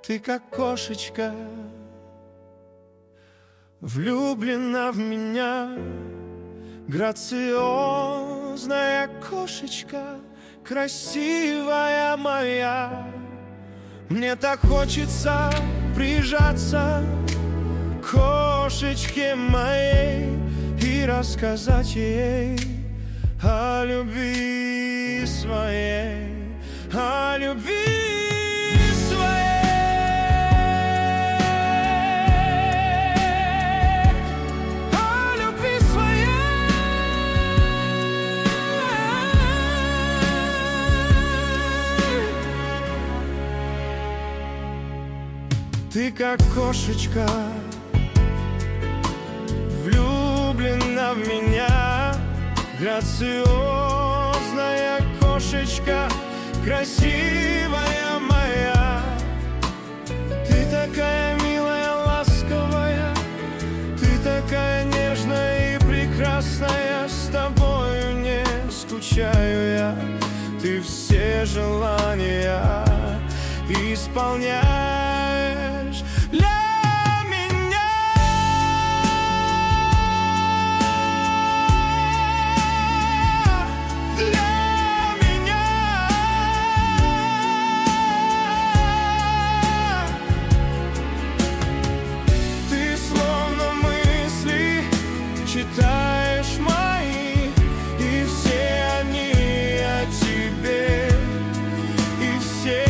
Ты как кошечка, влюблена в меня, грациозная кошечка, красивая моя. Мне так хочется прижаться к кошечке моей и рассказать ей о любви своей, о любви своей. Ты как кошечка, влюблена в меня, грациозная кошечка, красивая моя. Ты такая милая, ласковая, ты такая нежная и прекрасная. С тобою не скучаю я, ты все желания исполняешь для меня. Для меня. Ты словно мысли читаешь мои, и все они о тебе, и все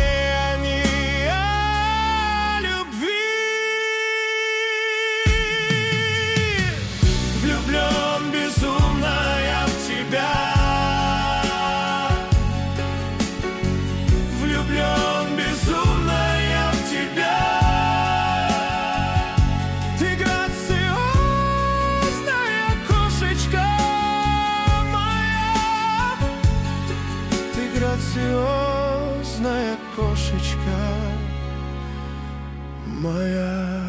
грациозная кошечка моя.